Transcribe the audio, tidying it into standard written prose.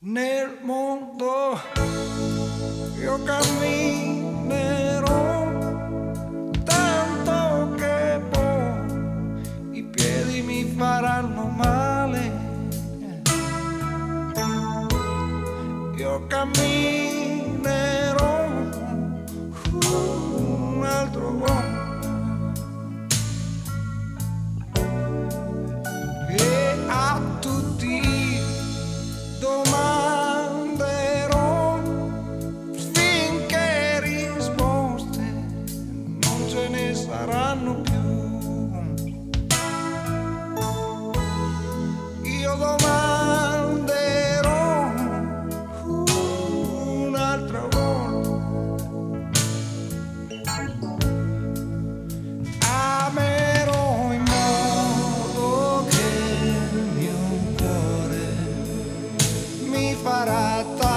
Nel mondo io camminerò tanto che poi i piedi mi faranno male. Io camminerò un altro po'. E a tutti domanderò finché risposte non ce ne saranno più. Io domanderò un'altra volta. Amerò in modo che il mio cuore mi farà